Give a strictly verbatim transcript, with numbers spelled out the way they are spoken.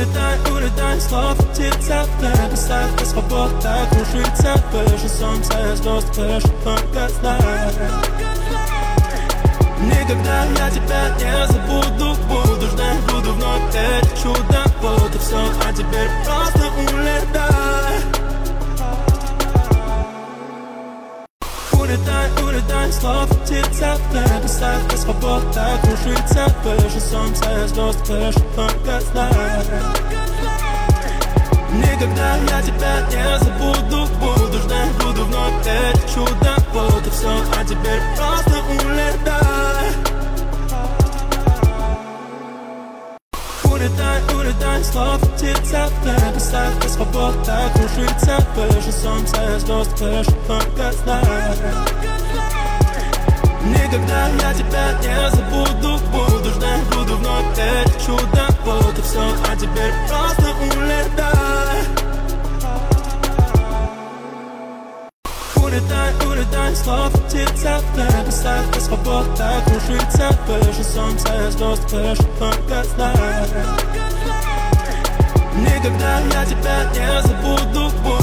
Улетай, улетай, слов птица, в небесах и свобода кружится, выше солнца и звезд, выше только знай. Никогда я тебя не забуду, буду ждать, буду вновь верить в чудо. Вот и все, а теперь просто улетай. Улетай, улетай, слов птица, в небесах и свобода кружится, выше солнца и звезд, выше только знай. Никогда я тебя не забуду, буду ждать, буду вновь верить в чудо. Вот и все, а теперь просто улетай. Улетай, улетай, слов птица, в небесах и свобода кружится, выше солнца и звезд, выше только знай. Никогда я тебя не забуду, буду ждать, буду вновь верить в чудо. Вот и все, а теперь просто улетай. Улетай, улетай, слов птица, в небесах и свобода кружится, выше солнца и звезд, выше только знай. Никогда я тебя не забуду, буду